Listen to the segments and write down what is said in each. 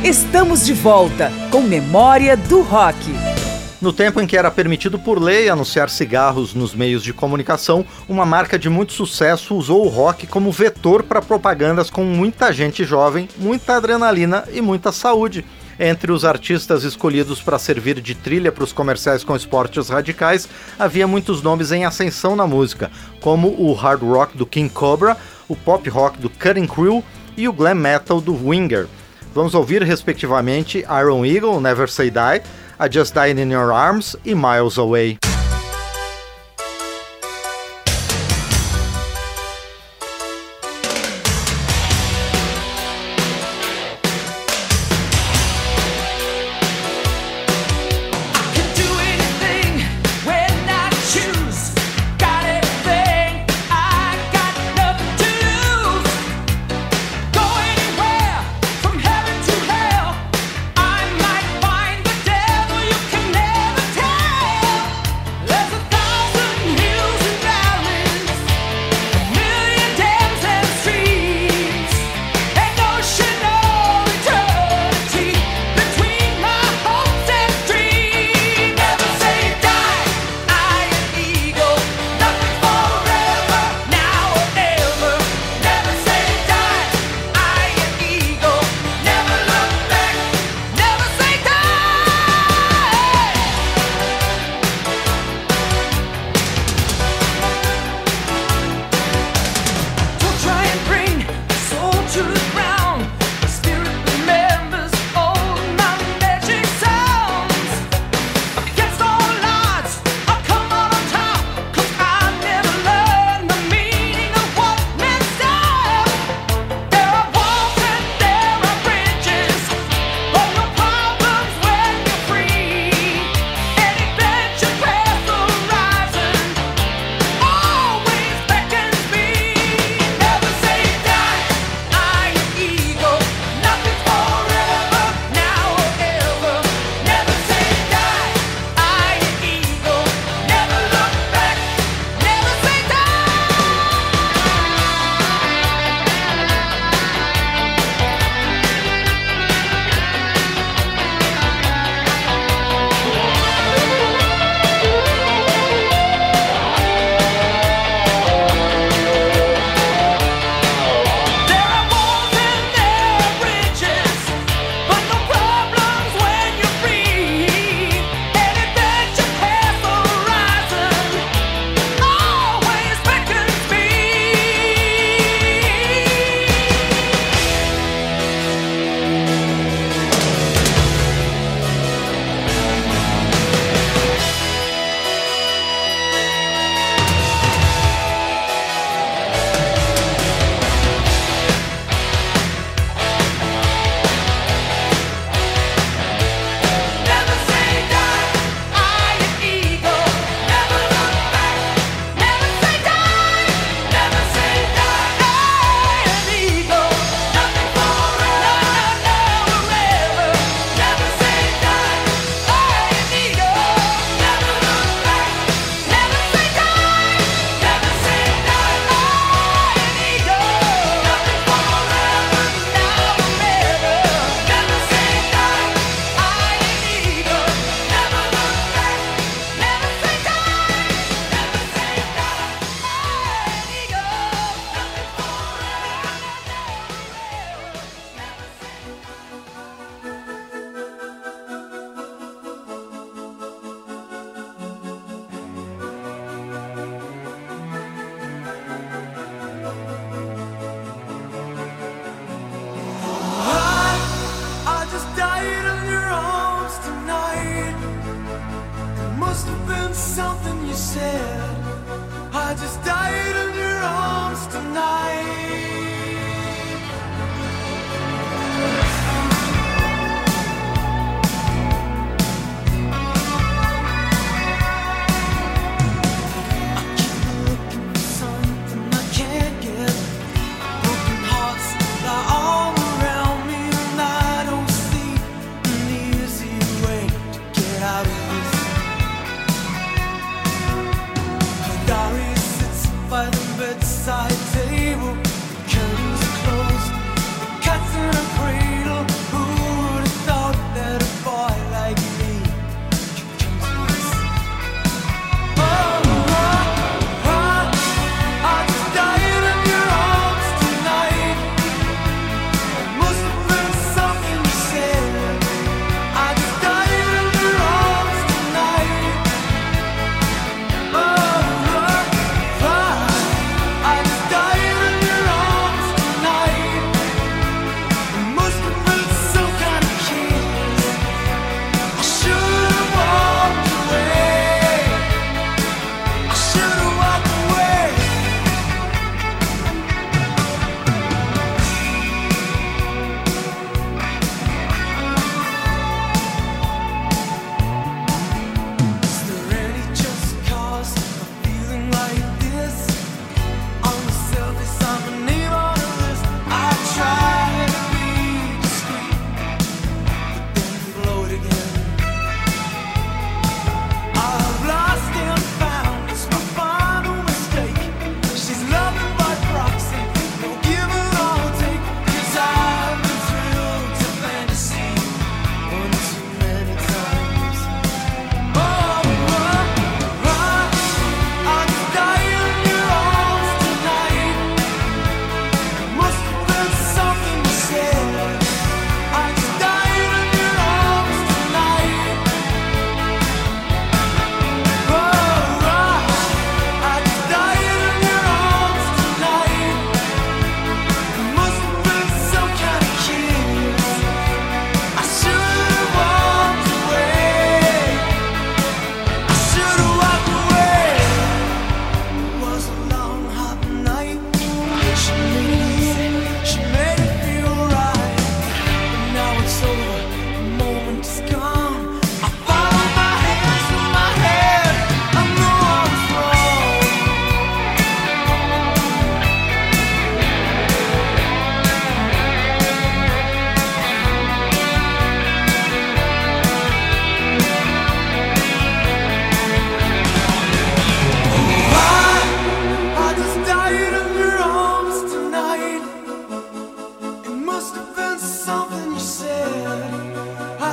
Estamos de volta com Memória do Rock. No tempo em que era permitido por lei anunciar cigarros nos meios de comunicação, uma marca de muito sucesso usou o rock como vetor para propagandas com muita gente jovem, muita adrenalina e muita saúde. Entre os artistas escolhidos para servir de trilha para os comerciais com esportes radicais, havia muitos nomes em ascensão na música, como o hard rock do King Cobra, o pop rock do Cutting Crew e o glam metal do Winger. Vamos ouvir, respectivamente, Iron Eagle, Never Say Die, I Just Died in Your Arms e Miles Away.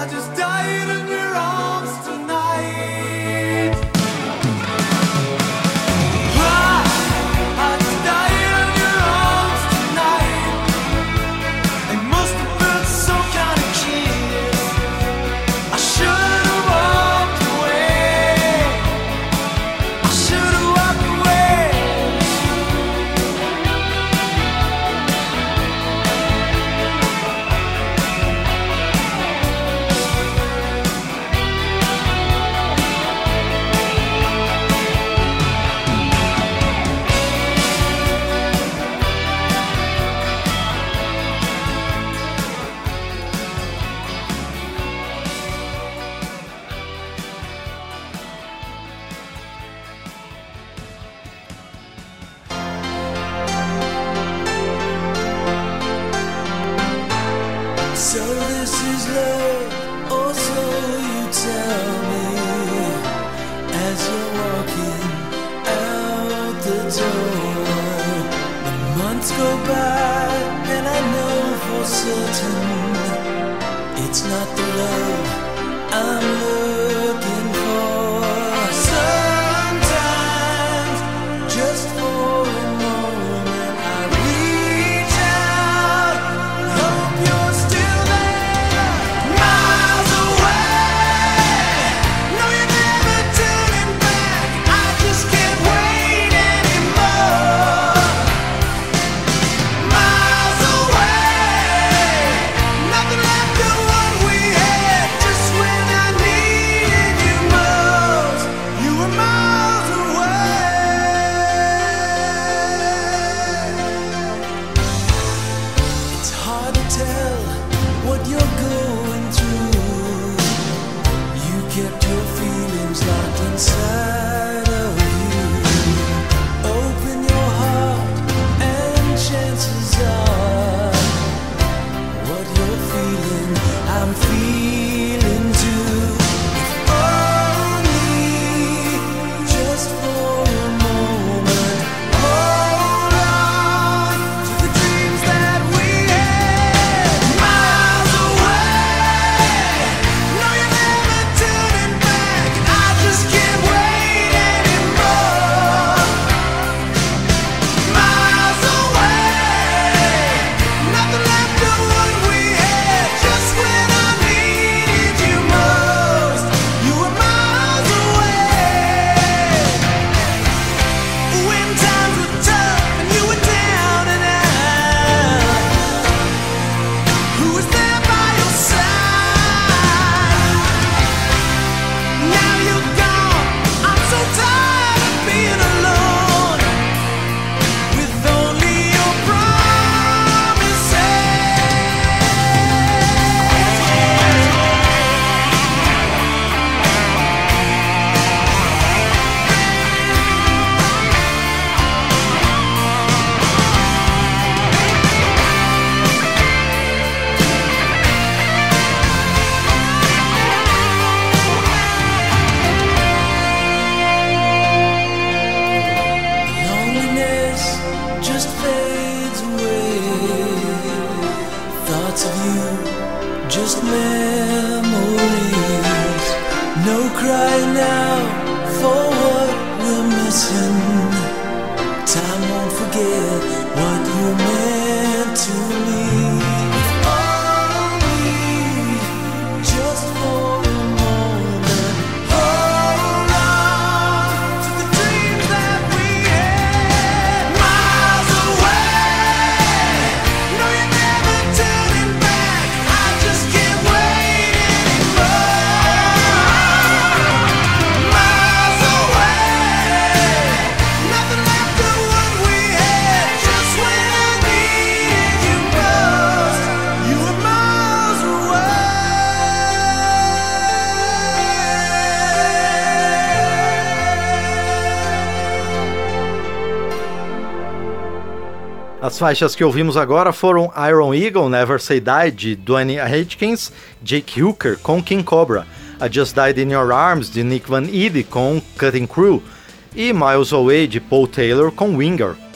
As faixas que ouvimos agora foram Iron Eagle, Never Say Die, de Dwayne Aitchins, Jake Hooker, com King Cobra, I Just Died in Your Arms, de Nick Van Ede, com Cutting Crew, e Miles Away, de Paul Taylor, com Winger.